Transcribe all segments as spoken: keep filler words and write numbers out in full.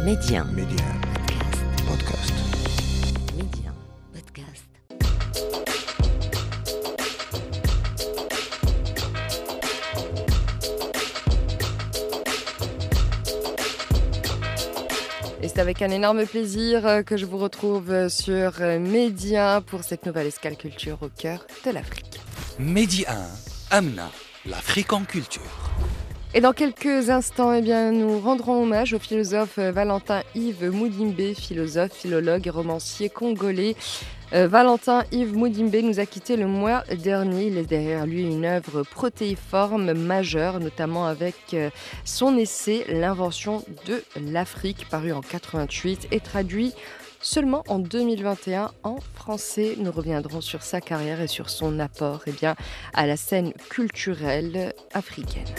Média. Média. Podcast. Média. Podcast. Et c'est avec un énorme plaisir que je vous retrouve sur Média pour cette nouvelle escale culture au cœur de l'Afrique. Média un, Amna, l'Afrique en culture. Et dans quelques instants, eh bien, nous rendrons hommage au philosophe Valentin Yves Mudimbe, philosophe, philologue et romancier congolais. Euh, Valentin Yves Mudimbe nous a quittés le mois dernier. Il laisse derrière lui une œuvre protéiforme majeure, notamment avec euh, son essai « L'invention de l'Afrique », paru en quatre-vingt-huit et traduit seulement en deux mille vingt et un en français. Nous reviendrons sur sa carrière et sur son apport eh bien, à la scène culturelle africaine.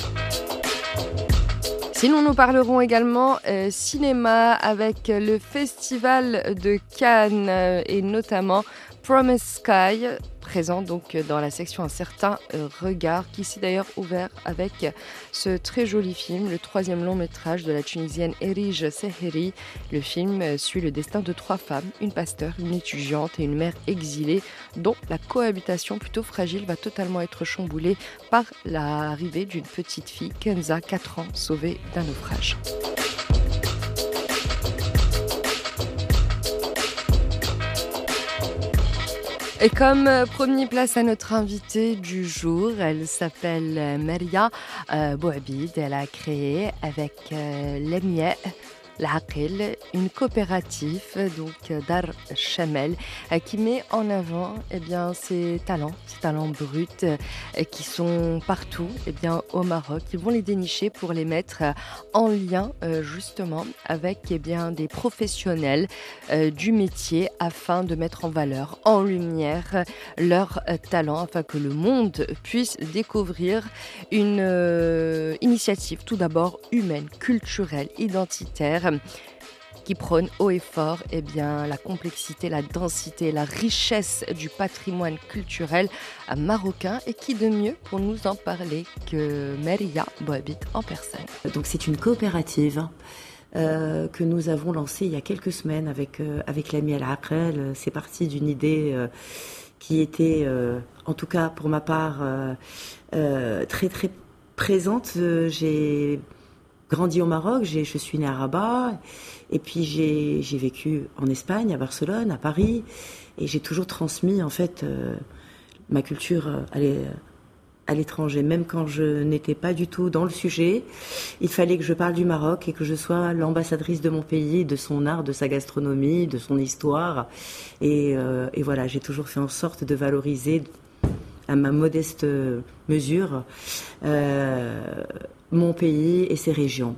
Sinon, nous parlerons également euh, cinéma avec le Festival de Cannes euh, et notamment Promised Sky, présent donc dans la section Un certain euh, regard, qui s'est d'ailleurs ouvert avec ce très joli film, le troisième long métrage de la Tunisienne Erige Seheri. Le film euh, suit le destin de trois femmes, une pasteur, une étudiante et une mère exilée, dont la cohabitation plutôt fragile va totalement être chamboulée par l'arrivée d'une petite fille, Kenza, quatre ans, sauvée d'un naufrage. Et comme premier place à notre invitée du jour, elle s'appelle Maria euh, Bouhabid. Elle a créé avec euh, Lemia L'Aqil, une coopérative donc Dar Chamel euh, qui met en avant eh bien, ses talents, ses talents bruts euh, qui sont partout eh bien, au Maroc. Ils vont les dénicher pour les mettre euh, en lien euh, justement avec eh bien, des professionnels euh, du métier afin de mettre en valeur, en lumière leurs euh, talents afin que le monde puisse découvrir une euh, initiative tout d'abord humaine, culturelle, identitaire qui prône haut et fort eh bien, la complexité, la densité, la richesse du patrimoine culturel marocain. Et qui de mieux pour nous en parler que Maria Bouhabid en personne. Donc c'est une coopérative euh, que nous avons lancée il y a quelques semaines avec, euh, avec Lemia L'Aqil. C'est parti d'une idée euh, qui était, euh, en tout cas pour ma part, euh, euh, très très présente. Euh, j'ai grandi au Maroc, j'ai, je suis née à Rabat, et puis j'ai, j'ai vécu en Espagne, à Barcelone, à Paris, et j'ai toujours transmis en fait euh, ma culture à, l'é, à l'étranger. Même quand je n'étais pas du tout dans le sujet, il fallait que je parle du Maroc et que je sois l'ambassadrice de mon pays, de son art, de sa gastronomie, de son histoire. Et, euh, et voilà, j'ai toujours fait en sorte de valoriser à ma modeste mesure euh, mon pays et ses régions.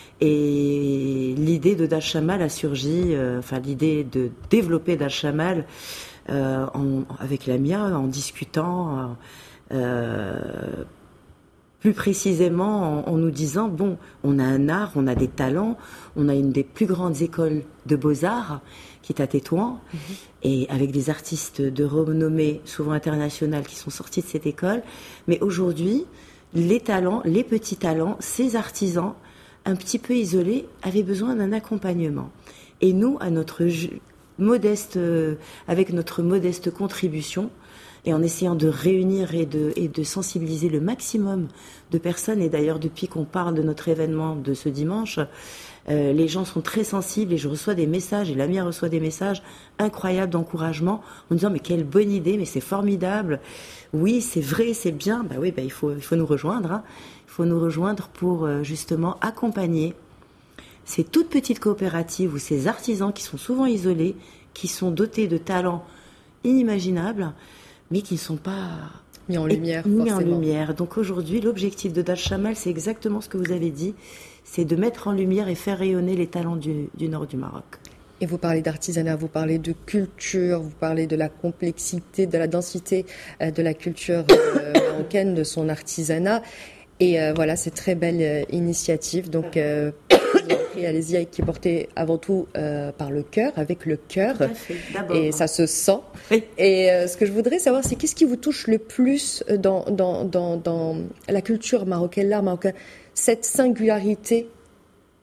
Et l'idée de Dar Chamel a surgi, euh, enfin l'idée de développer Dar Chamel euh, en, avec Lemia, en discutant euh, plus précisément en, en nous disant, bon, on a un art, on a des talents, on a une des plus grandes écoles de beaux-arts qui est à Tétouan, mmh. et avec des artistes de renommée, souvent internationales, qui sont sortis de cette école. Mais aujourd'hui, les talents, les petits talents, ces artisans, un petit peu isolés, avaient besoin d'un accompagnement. Et nous, à notre modeste, euh, avec notre modeste contribution, et en essayant de réunir et de, et de sensibiliser le maximum de personnes, et d'ailleurs depuis qu'on parle de notre événement de ce dimanche, euh, les gens sont très sensibles et je reçois des messages, et Lamia reçoit des messages incroyables d'encouragement en disant mais quelle bonne idée, mais c'est formidable, oui c'est vrai, c'est bien, bah oui, bah, il faut, il faut nous rejoindre, hein. Il faut nous rejoindre pour euh, justement accompagner ces toutes petites coopératives ou ces artisans qui sont souvent isolés, qui sont dotés de talents inimaginables, mais qui ne sont pas mis en lumière. Mis en lumière. Donc aujourd'hui, l'objectif de Dar Chamel, c'est exactement ce que vous avez dit, c'est de mettre en lumière et faire rayonner les talents du, du nord du Maroc. Et vous parlez d'artisanat, vous parlez de culture, vous parlez de la complexité, de la densité euh, de la culture euh, marocaine, de son artisanat. Et euh, voilà, c'est très belle euh, initiative. Donc, euh, allez-y, qui est portée avant tout euh, par le cœur, avec le cœur. Et ça se sent. Oui. Et euh, ce que je voudrais savoir, c'est qu'est-ce qui vous touche le plus dans, dans, dans, dans la culture marocaine, l'art marocain, cette singularité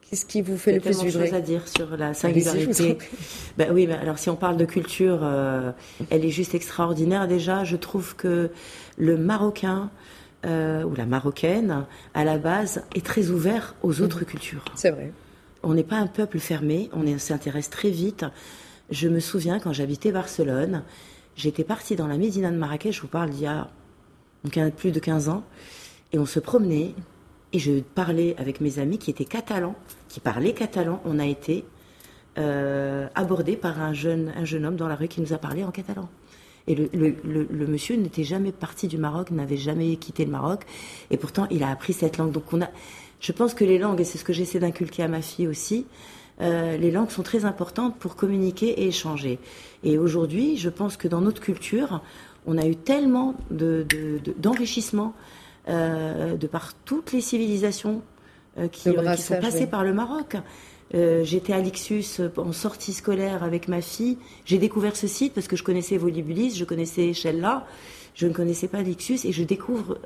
Qu'est-ce qui vous fait le plus vibrer ? Il y a tellement de choses à dire sur la singularité. Ben oui, ben alors si on parle de culture, euh, elle est juste extraordinaire. Déjà, je trouve que le Marocain euh, ou la Marocaine, à la base, est très ouvert aux autres mmh. cultures. C'est vrai. On n'est pas un peuple fermé, on, est, on s'intéresse très vite. Je me souviens, quand j'habitais Barcelone, j'étais partie dans la Médina de Marrakech, je vous parle d'il y a plus de quinze ans, et on se promenait, et je parlais avec mes amis qui étaient catalans, qui parlaient catalan. On a été euh, abordés par un jeune, un jeune homme dans la rue qui nous a parlé en catalan. Et le, le, le, le monsieur n'était jamais parti du Maroc, n'avait jamais quitté le Maroc, et pourtant il a appris cette langue. Donc on a, je pense que les langues, et c'est ce que j'essaie d'inculquer à ma fille aussi, euh, les langues sont très importantes pour communiquer et échanger. Et aujourd'hui, je pense que dans notre culture, on a eu tellement de, de, de, d'enrichissement euh, de par toutes les civilisations euh, qui, euh, qui sont passées oui. par le Maroc. Euh, j'étais à Lixus en sortie scolaire avec ma fille. J'ai découvert ce site parce que je connaissais Volubilis, je connaissais Chella, je ne connaissais pas Lixus et je découvre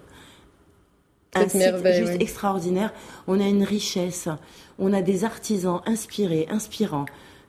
un site juste oui. extraordinaire. On a une richesse, on a des artisans inspirés, inspirants.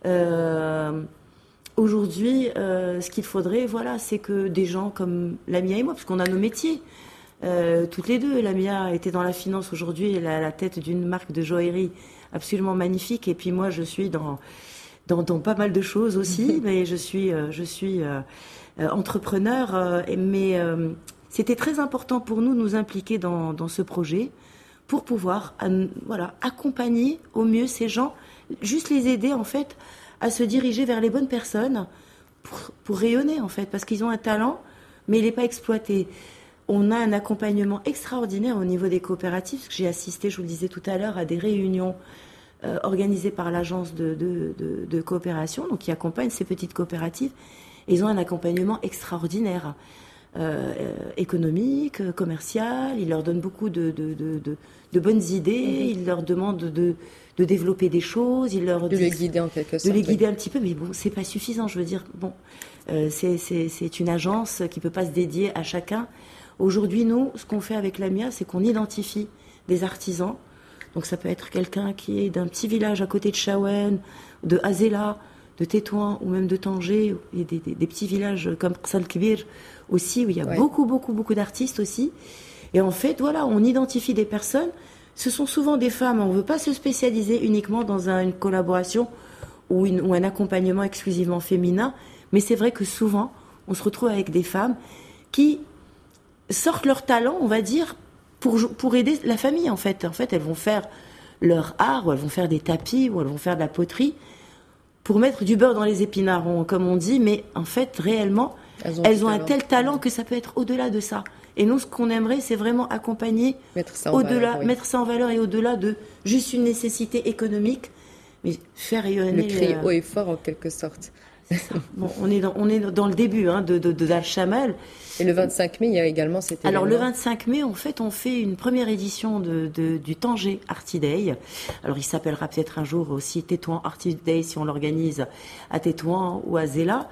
Euh, aujourd'hui, euh, ce qu'il faudrait, voilà, c'est que des gens comme Lamia et moi, parce qu'on a nos métiers, euh, toutes les deux. Lamia était dans la finance aujourd'hui, elle est à la tête d'une marque de joaillerie absolument magnifique. Et puis moi, je suis dans, dans, dans pas mal de choses aussi, mais je suis, euh, je suis euh, euh, entrepreneur. Euh, mais euh, c'était très important pour nous de nous impliquer dans, dans ce projet pour pouvoir euh, voilà, accompagner au mieux ces gens, juste les aider en fait à se diriger vers les bonnes personnes pour, pour rayonner en fait, parce qu'ils ont un talent, mais il n'est pas exploité. On a un accompagnement extraordinaire au niveau des coopératives, parce que j'ai assisté, je vous le disais tout à l'heure, à des réunions euh, organisées par l'agence de, de, de, de coopération, donc qui accompagne ces petites coopératives. Et ils ont un accompagnement extraordinaire, euh, euh, économique, euh, commercial. Ils leur donnent beaucoup de, de, de, de, de bonnes idées. Mm-hmm. Ils leur demandent de, de développer des choses. Ils leur de disent, les guider en quelque sorte. De les guider oui. un petit peu, mais bon, c'est pas suffisant. Je veux dire, bon, euh, c'est, c'est, c'est une agence qui peut pas se dédier à chacun. Aujourd'hui, nous, ce qu'on fait avec Lamia, c'est qu'on identifie des artisans. Donc ça peut être quelqu'un qui est d'un petit village à côté de Chaouen, de Azela, de Tétouan ou même de Tanger, et des, des, des petits villages comme Salkbir aussi, où il y a ouais. beaucoup, beaucoup, beaucoup d'artistes aussi. Et en fait, voilà, on identifie des personnes. Ce sont souvent des femmes. On ne veut pas se spécialiser uniquement dans un, une collaboration ou, une, ou un accompagnement exclusivement féminin. Mais c'est vrai que souvent, on se retrouve avec des femmes qui sortent leur talent, on va dire, pour, pour aider la famille, en fait. En fait, elles vont faire leur art, ou elles vont faire des tapis, ou elles vont faire de la poterie, pour mettre du beurre dans les épinards, comme on dit. Mais en fait, réellement, elles ont, elles ont un tel talent que ça peut être au-delà de ça. Et nous, ce qu'on aimerait, c'est vraiment accompagner, mettre ça en au-delà, valeur, oui. mettre ça en valeur et au-delà de juste une nécessité économique, mais faire rayonner... Le cri haut et fort, en quelque sorte. Bon, on est dans, on est dans le début hein, de, de, de d'Al-Chamal. Et le vingt-cinq mai, il y a également cet événement. Alors le vingt-cinq mai, en fait, on fait une première édition de, de, du Tanger Arty Day. Alors il s'appellera peut-être un jour aussi Tétouan Arty Day si on l'organise à Tétouan ou à Zéla.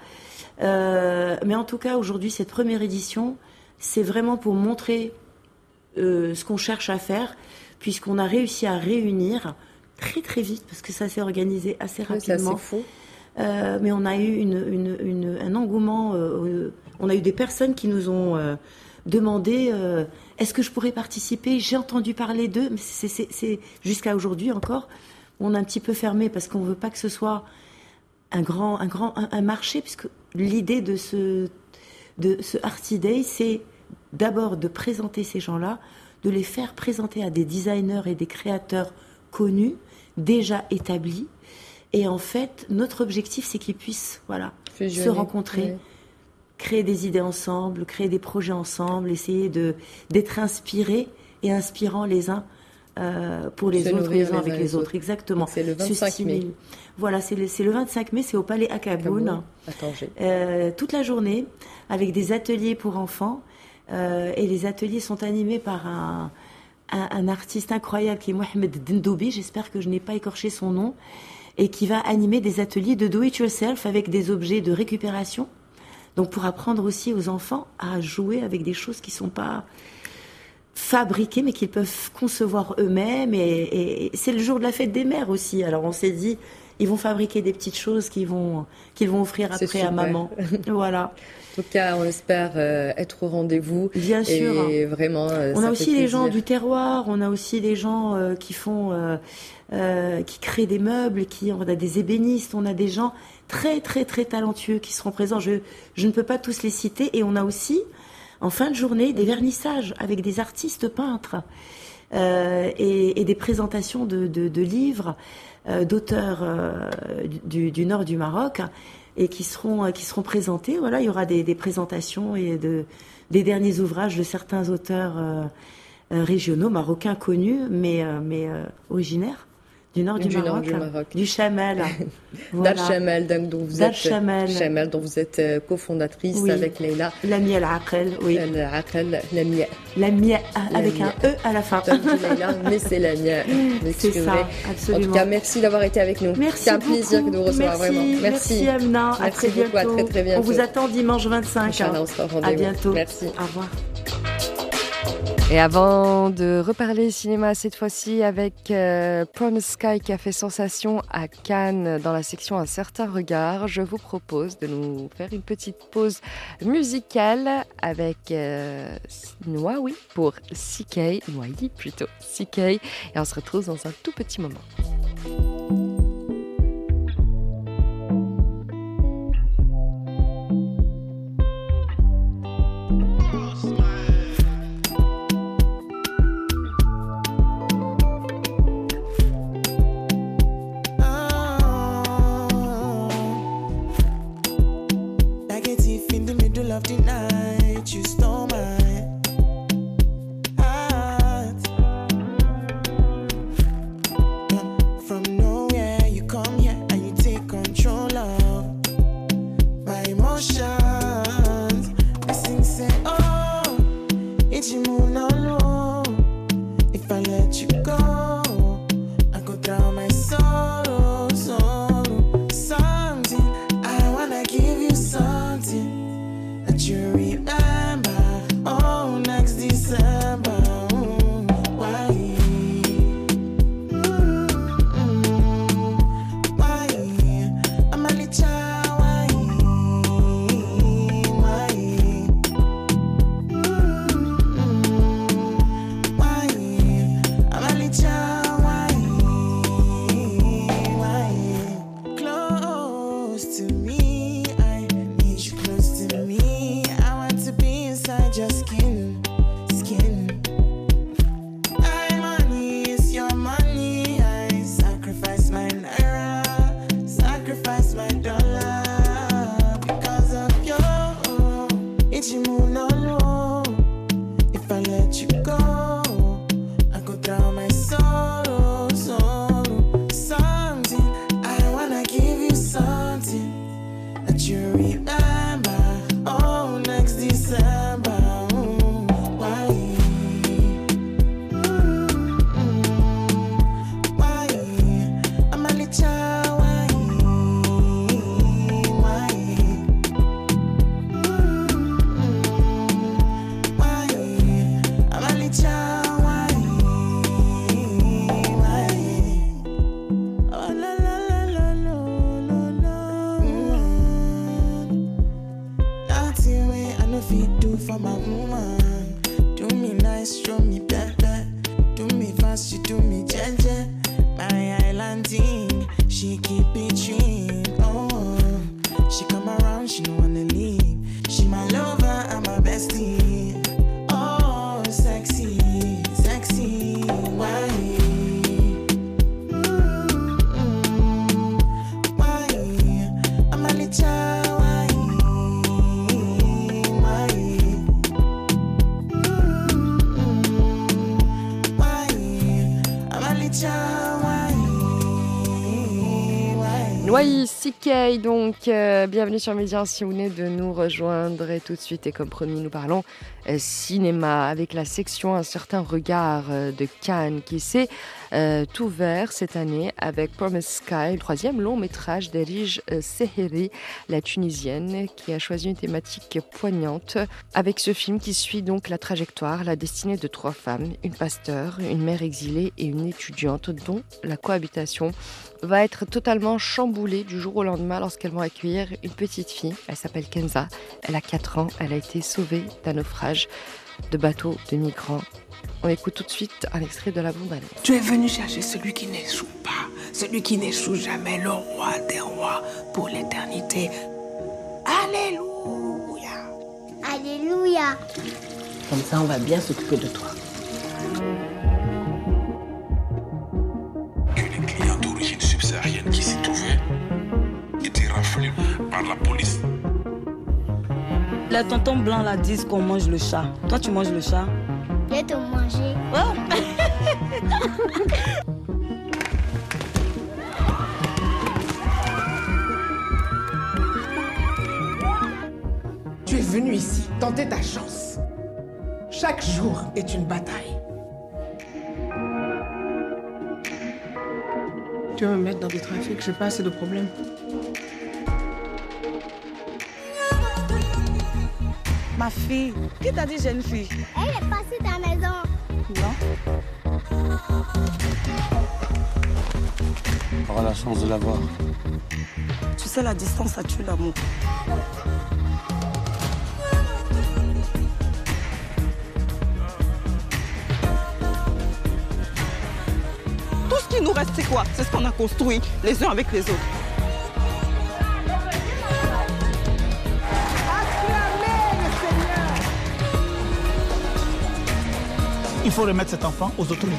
Euh, mais en tout cas, aujourd'hui, cette première édition, c'est vraiment pour montrer euh, ce qu'on cherche à faire, puisqu'on a réussi à réunir très très vite, parce que ça s'est organisé assez rapidement. Oui, c'est fou. Euh, mais on a eu une, une, une, un engouement. Euh, on a eu des personnes qui nous ont euh, demandé euh, est-ce que je pourrais participer ? J'ai entendu parler d'eux, mais c'est, c'est, c'est jusqu'à aujourd'hui encore. On a un petit peu fermé parce qu'on ne veut pas que ce soit un grand, un grand un, un marché, puisque l'idée de ce, de ce Arty Day, c'est d'abord de présenter ces gens-là, de les faire présenter à des designers et des créateurs connus, déjà établis. Et en fait, notre objectif, c'est qu'ils puissent voilà, Fusionner, se rencontrer, ouais. créer des idées ensemble, créer des projets ensemble, essayer de, d'être inspirés et inspirants les uns euh, pour les se autres, les uns avec les, les autres. autres. Exactement. Donc c'est le vingt-cinq mai. Voilà, c'est le, c'est le vingt-cinq mai, c'est au Palais Akaboun. Euh, toute la journée, avec des ateliers pour enfants. Euh, et les ateliers sont animés par un, un, un artiste incroyable qui est Mohamed Dendoubi. J'espère que je n'ai pas écorché son nom. Et qui va animer des ateliers de do-it-yourself avec des objets de récupération. Donc pour apprendre aussi aux enfants à jouer avec des choses qui ne sont pas fabriquer, mais qu'ils peuvent concevoir eux-mêmes. Et, et, et c'est le jour de la fête des mères aussi. Alors on s'est dit, ils vont fabriquer des petites choses qu'ils vont, qu'ils vont offrir après à maman. Voilà. En tout cas, on espère euh, être au rendez-vous. Bien sûr. Et vraiment, euh, on ça a fait aussi plaisir. les gens du terroir, on a aussi des gens euh, qui font, euh, euh, qui créent des meubles, qui, on a des ébénistes, on a des gens très très très talentueux qui seront présents. Je, je ne peux pas tous les citer. Et on a aussi, en fin de journée, des vernissages avec des artistes peintres euh, et, et des présentations de, de, de livres euh, d'auteurs euh, du, du nord du Maroc. Et qui seront qui seront présentés. Voilà, il y aura des, des présentations et de des derniers ouvrages de certains auteurs euh, euh, régionaux marocains connus, mais euh, mais euh, originaires du nord du, du, Maroc, nord du Maroc, du Chamel. Voilà. Dar Chamel, dont vous Dar êtes Chamel. Chamel, dont vous êtes euh, cofondatrice oui. avec Leïla. Lamia Al-Aqel, oui. Al-Aqel, Lamia. Lamia avec un E à la fin. Leïla, mais c'est Lamia. C'est ça, absolument. En tout cas, merci d'avoir été avec nous. Merci c'est un beaucoup. plaisir de vous recevoir merci, vraiment. Merci, merci Amna. Merci à très beaucoup, bientôt. à très très bientôt. On vous attend dimanche vingt-cinq. Inch'Allah, on sera au rendez-vous. À bientôt. Merci. Au revoir. Et avant de reparler cinéma cette fois-ci avec euh, Promise Sky qui a fait sensation à Cannes dans la section Un certain regard, je vous propose de nous faire une petite pause musicale avec euh, Noawi pour C K, Noailly plutôt, C K, et on se retrouve dans un tout petit moment. Of the night, you stole my heart. From nowhere, you come here and you take control of my emotions. Missing say, oh, it's you moon alone. If I let you go, I go down my sorrow, sorrow. Something, I wanna give you something that you remember, oh, next December. Mm, why? Mm-mm. Why? I'm a little why? Why? Mm-mm. Why? I'm a little why? Why? Close to me, I need you close to me. Inside your skin, skin. My money is your money. I sacrifice my naira, sacrifice my dollar because of you. It's you moon alone. If I let you go, I go down my sorrow, sorrow. Something, I wanna give you something that you remember. Oh, next December. For my woman, do me nice, show me better. Do me fast, you do me gentle. My island thing, she keep it trim. Oh, she come around, she don't wanna leave. She my lover, I'm my bestie. Oh, sexy, sexy, why? Mm-mm. Why? I'm a little. Noailly, C K, donc euh, bienvenue sur Média si vous venez de nous rejoindre. Et tout de suite, et comme promis, nous parlons euh, cinéma avec la section Un certain regard euh, de Cannes qui s'est euh, tout vert cette année avec Promised Sky, le troisième long métrage d'Erij Seheri, la Tunisienne, qui a choisi une thématique poignante avec ce film qui suit donc la trajectoire, la destinée de trois femmes, une pasteur, une mère exilée et une étudiante dont la cohabitation va être totalement chamboulée du jour au lendemain lorsqu'elles vont accueillir une petite fille. Elle s'appelle Kenza, elle a quatre ans, elle a été sauvée d'un naufrage de bateau de migrants. On écoute tout de suite un extrait de la bande-annonce. Tu es venu chercher celui qui n'échoue pas, celui qui n'échoue jamais, le roi des rois pour l'éternité. Alléluia. Alléluia. Comme ça, on va bien s'occuper de toi. Une cliente d'origine subsaharienne qui s'est trouvée était raflée par la police. Les tontons blancs là disent qu'on mange le chat. Toi, tu manges le chat? Je vais te manger. Oh. Tu es venu ici tenter ta chance. Chaque jour est une bataille. Tu veux me mettre dans des trafics, je n'ai pas assez de problèmes. Ma fille, qui t'a dit jeune fille? Elle est passée dans la maison. Non. On aura la chance de la voir. Tu sais, la distance, ça tue l'amour. Tout ce qui nous reste, c'est quoi? C'est ce qu'on a construit les uns avec les autres. Il faut remettre cet enfant aux autorités.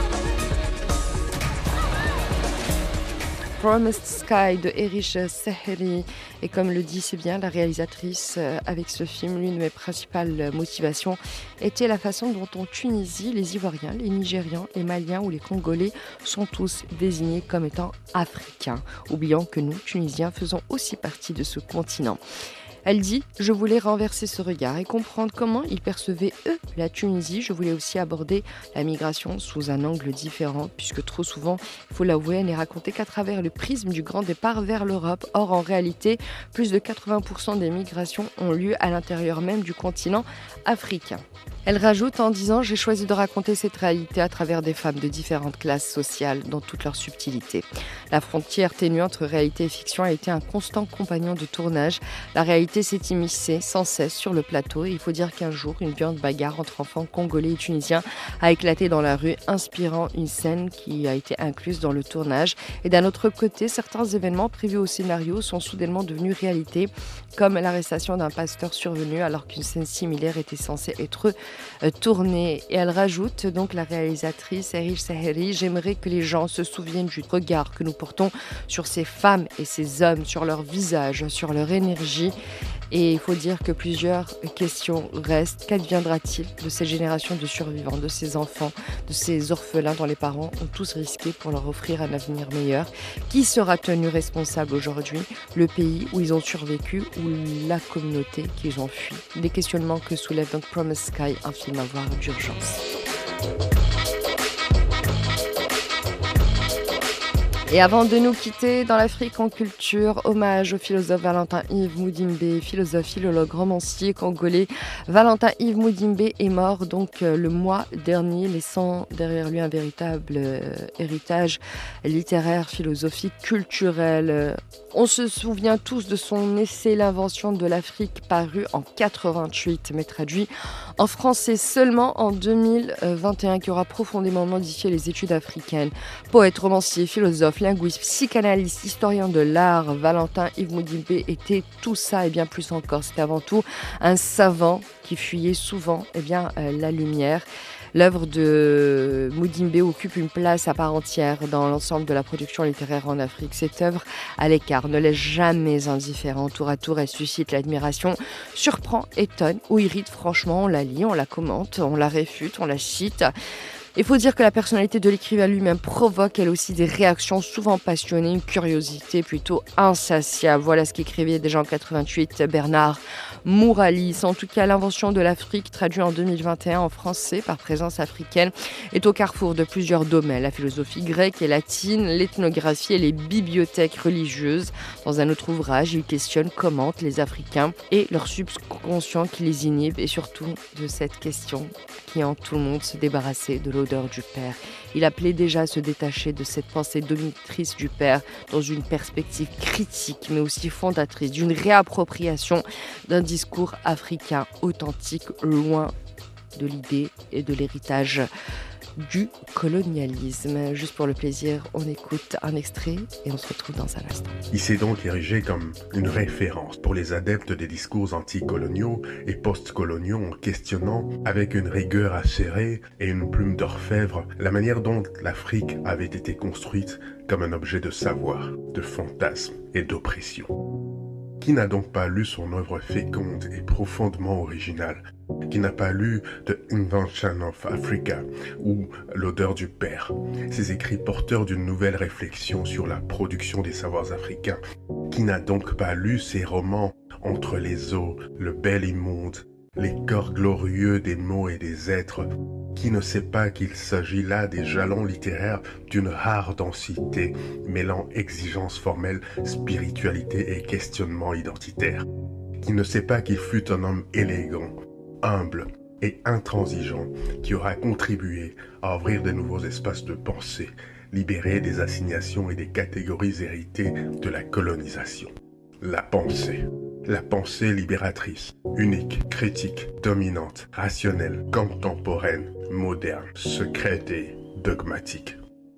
Promised Sky de Erij Seheri. Et comme le dit si bien la réalisatrice avec ce film, l'une de mes principales motivations était la façon dont en Tunisie, les Ivoiriens, les Nigérians, les Maliens ou les Congolais sont tous désignés comme étant africains, oubliant que nous, Tunisiens, faisons aussi partie de ce continent. Elle dit « Je voulais renverser ce regard et comprendre comment ils percevaient, eux, la Tunisie. Je voulais aussi aborder la migration sous un angle différent, puisque trop souvent, il faut l'avouer, elle n'est racontée qu'à travers le prisme du grand départ vers l'Europe. Or, en réalité, plus de quatre-vingts pour cent des migrations ont lieu à l'intérieur même du continent africain. » Elle rajoute en disant « J'ai choisi de raconter cette réalité à travers des femmes de différentes classes sociales dans toute leur subtilité. La frontière ténue entre réalité et fiction a été un constant compagnon de tournage. La réalité s'est immiscée sans cesse sur le plateau et il faut dire qu'un jour, une violente bagarre entre enfants congolais et tunisiens a éclaté dans la rue, inspirant une scène qui a été incluse dans le tournage. Et d'un autre côté, certains événements prévus au scénario sont soudainement devenus réalité, comme l'arrestation d'un pasteur survenu alors qu'une scène similaire était censée être tournée. Et elle rajoute, donc la réalisatrice Erij Seheri, « J'aimerais que les gens se souviennent du regard que nous portons sur ces femmes et ces hommes, sur leur visage, sur leur énergie. » Et il faut dire que plusieurs questions restent. Qu'adviendra-t-il de ces générations de survivants, de ces enfants, de ces orphelins dont les parents ont tous risqué pour leur offrir un avenir meilleur? Qui sera tenu responsable aujourd'hui? Le pays où ils ont survécu ou la communauté qu'ils ont fui? Des questionnements que soulève donc Promised Sky, un film à voir d'urgence. Et avant de nous quitter dans l'Afrique en culture, hommage au philosophe Valentin-Yves Mudimbe, philosophe, philologue, romancier congolais. Valentin-Yves Mudimbe est mort donc le mois dernier, laissant derrière lui un véritable héritage littéraire, philosophique, culturel. On se souvient tous de son essai L'invention de l'Afrique, paru en quatre-vingt-huit, mais traduit en français seulement en deux mille vingt et un, qui aura profondément modifié les études africaines. Poète, romancier, philosophe, linguiste, psychanalyste, historien de l'art, Valentin-Yves Mudimbe était tout ça et bien plus encore. C'était avant tout un savant qui fuyait souvent eh bien, euh, la lumière. L'œuvre de Mudimbe occupe une place à part entière dans l'ensemble de la production littéraire en Afrique. Cette œuvre, à l'écart, ne laisse jamais indifférent. Tour à tour, elle suscite l'admiration, surprend, étonne ou irrite. Franchement, on la lit, on la commente, on la réfute, on la cite. Il faut dire que la personnalité de l'écrivain lui-même provoque elle aussi des réactions souvent passionnées, une curiosité plutôt insatiable. Voilà ce qu'écrivait déjà en quatre-vingt-huit Bernard Mouralis. En tout cas, l'invention de l'Afrique, traduit en deux mille vingt et un en français par Présence africaine, est au carrefour de plusieurs domaines. La philosophie grecque et latine, l'ethnographie et les bibliothèques religieuses. Dans un autre ouvrage, il questionne, commente les Africains et leur subconscient qui les inhibe et surtout de cette question qui hante tout le monde, se débarrasser de l'odeur du père. Il appelait déjà à se détacher de cette pensée dominatrice du père dans une perspective critique mais aussi fondatrice d'une réappropriation d'un discours africain authentique, loin de l'idée et de l'héritage du colonialisme. Juste pour le plaisir, on écoute un extrait et on se retrouve dans un instant. Il s'est donc érigé comme une référence pour les adeptes des discours anticoloniaux et post-coloniaux en questionnant avec une rigueur acérée et une plume d'orfèvre la manière dont l'Afrique avait été construite comme un objet de savoir, de fantasme et d'oppression. Qui n'a donc pas lu son œuvre féconde et profondément originale? Qui n'a pas lu The Invention of Africa ou L'odeur du père? Ces écrits porteurs d'une nouvelle réflexion sur la production des savoirs africains. Qui n'a donc pas lu ces romans Entre les eaux, Le bel immonde, Les corps glorieux des mots et des êtres? Qui ne sait pas qu'il s'agit là des jalons littéraires d'une rare densité, mêlant exigence formelle, spiritualité et questionnement identitaire? Qui ne sait pas qu'il fut un homme élégant, humble et intransigeant, qui aura contribué à ouvrir de nouveaux espaces de pensée, libérés des assignations et des catégories héritées de la colonisation? La pensée. La pensée libératrice, unique, critique, dominante, rationnelle, contemporaine, moderne, secrète et dogmatique.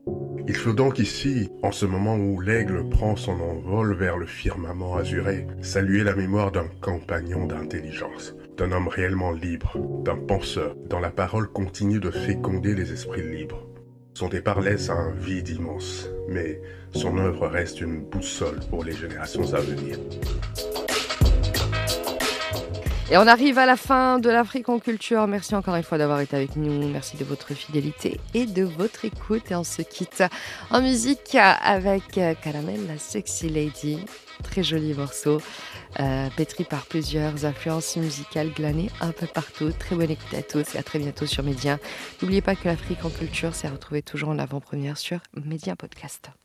Il faut donc ici, en ce moment où l'aigle prend son envol vers le firmament azuré, saluer la mémoire d'un compagnon d'intelligence, d'un homme réellement libre, d'un penseur dont la parole continue de féconder les esprits libres. Son départ laisse un vide immense, mais son œuvre reste une boussole pour les générations à venir. Et on arrive à la fin de l'Afrique en culture. Merci encore une fois d'avoir été avec nous. Merci de votre fidélité et de votre écoute. Et on se quitte en musique avec Caramel, la Sexy Lady. Très joli morceau, euh, pétri par plusieurs influences musicales glanées un peu partout. Très bonne écoute à tous et à très bientôt sur Média. N'oubliez pas que l'Afrique en culture s'est retrouvée toujours en avant-première sur Média Podcast.